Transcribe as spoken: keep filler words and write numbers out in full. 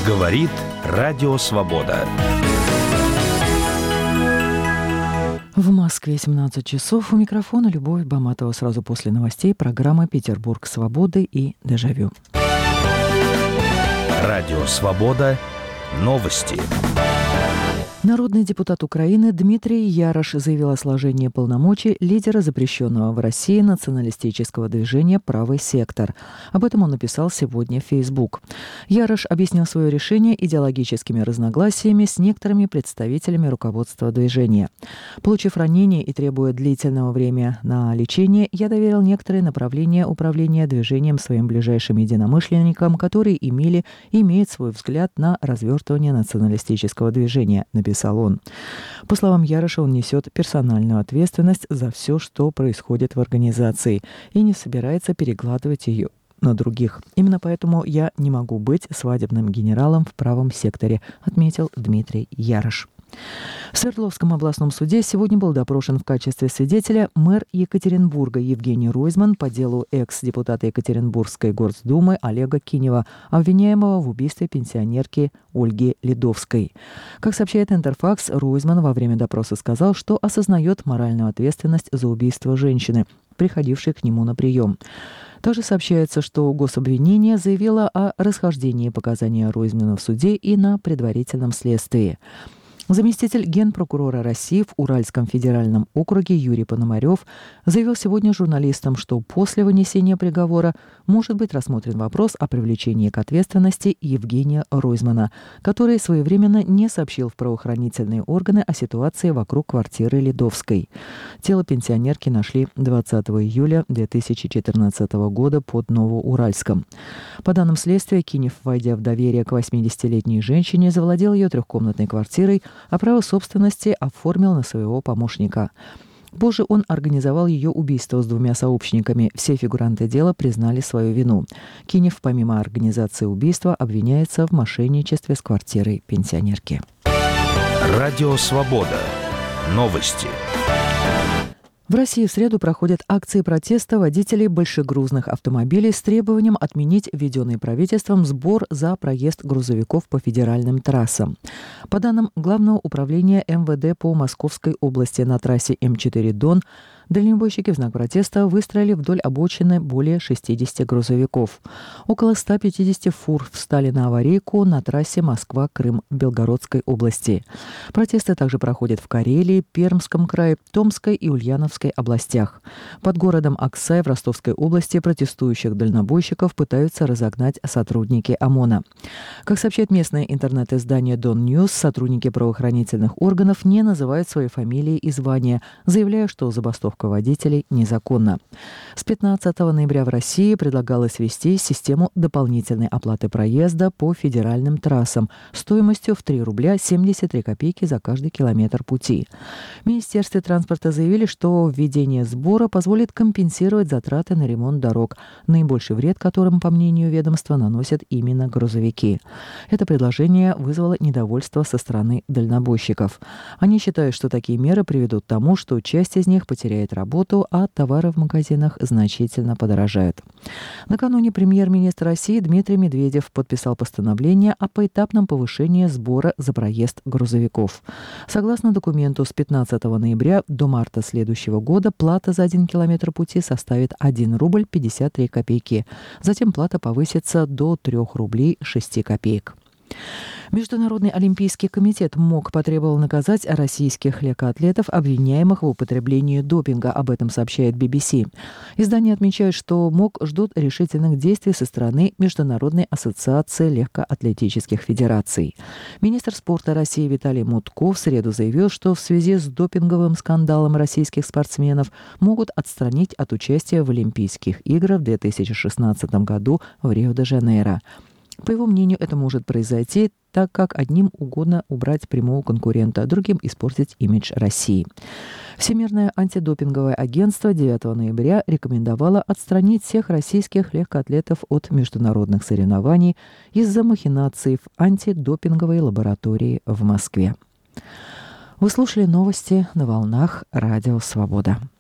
Говорит Радио Свобода. В Москве семнадцать часов. У микрофона Любовь Баматова. Сразу после новостей программа «Петербург свободы» и «Дежавю». Радио Свобода. Новости. Народный депутат Украины Дмитрий Ярош заявил о сложении полномочий лидера запрещенного в России националистического движения «Правый сектор». Об этом он написал сегодня в Facebook. Ярош объяснил свое решение идеологическими разногласиями с некоторыми представителями руководства движения. Получив ранение и требуя длительного времени на лечение, я доверил некоторые направления управления движением своим ближайшим единомышленникам, которые имели и имеют свой взгляд на развертывание националистического движения, написал он. По словам Яроша, он несет персональную ответственность за все, что происходит в организации, и не собирается перекладывать ее на других. Именно поэтому я не могу быть свадебным генералом в правом секторе, отметил Дмитрий Ярош. В Свердловском областном суде сегодня был допрошен в качестве свидетеля мэр Екатеринбурга Евгений Ройзман по делу экс-депутата Екатеринбургской Горсдумы Олега Кинева, обвиняемого в убийстве пенсионерки Ольги Ледовской. Как сообщает Интерфакс, Ройзман во время допроса сказал, что осознает моральную ответственность за убийство женщины, приходившей к нему на прием. Также сообщается, что гособвинение заявило о расхождении показаний Ройзмана в суде и на предварительном следствии. Заместитель генпрокурора России в Уральском федеральном округе Юрий Пономарев заявил сегодня журналистам, что после вынесения приговора может быть рассмотрен вопрос о привлечении к ответственности Евгения Ройзмана, который своевременно не сообщил в правоохранительные органы о ситуации вокруг квартиры Ледовской. Тело пенсионерки нашли двадцатого июля две тысячи четырнадцатого года под Новоуральском. По данным следствия, Кинев, войдя в доверие к восьмидесятилетней женщине, завладел ее трехкомнатной квартирой, а право собственности оформил на своего помощника. Позже он организовал ее убийство с двумя сообщниками. Все фигуранты дела признали свою вину. Кинев, помимо организации убийства, обвиняется в мошенничестве с квартирой пенсионерки. Радио Свобода. Новости. В России в среду проходят акции протеста водителей большегрузных автомобилей с требованием отменить введенный правительством сбор за проезд грузовиков по федеральным трассам. По данным Главного управления эм вэ дэ по Московской области, на трассе эм четыре Дон дальнобойщики в знак протеста выстроили вдоль обочины более шестидесяти грузовиков. Около ста пятидесяти фур встали на аварийку на трассе Москва-Крым в Белгородской области. Протесты также проходят в Карелии, Пермском крае, Томской и Ульяновской областях. Под городом Аксай в Ростовской области протестующих дальнобойщиков пытаются разогнать сотрудники ОМОНа. Как сообщает местное интернет-издание Дон Ньюс, сотрудники правоохранительных органов не называют свои фамилии и звания, заявляя, что забастовка водителей незаконна. С пятнадцатого ноября в России предлагалось ввести систему дополнительной оплаты проезда по федеральным трассам стоимостью в три рубля семьдесят три копейки за каждый километр пути. В Министерстве транспорта заявили, что введение сбора позволит компенсировать затраты на ремонт дорог, наибольший вред которым, по мнению ведомства, наносят именно грузовики. Это предложение вызвало недовольство со стороны дальнобойщиков. Они считают, что такие меры приведут к тому, что часть из них потеряет работу, а товары в магазинах значительно подорожают. Накануне премьер-министр России Дмитрий Медведев подписал постановление о поэтапном повышении сбора за проезд грузовиков. Согласно документу, с пятнадцатого ноября до марта следующего года плата за один километр пути составит один рубль пятьдесят три копейки. Затем плата повысится до трех рублей шесть копеек. Международный олимпийский комитет МОК потребовал наказать российских легкоатлетов, обвиняемых в употреблении допинга. Об этом сообщает би би си. Издание отмечает, что МОК ждут решительных действий со стороны Международной ассоциации легкоатлетических федераций. Министр спорта России Виталий Мутко в среду заявил, что в связи с допинговым скандалом российских спортсменов могут отстранить от участия в Олимпийских играх в две тысячи шестнадцатом году в Рио-де-Жанейро. По его мнению, это может произойти, так как одним угодно убрать прямого конкурента, другим испортить имидж России. Всемирное антидопинговое агентство девятого ноября рекомендовало отстранить всех российских легкоатлетов от международных соревнований из-за махинаций в антидопинговой лаборатории в Москве. Вы слушали новости на волнах Радио Свобода.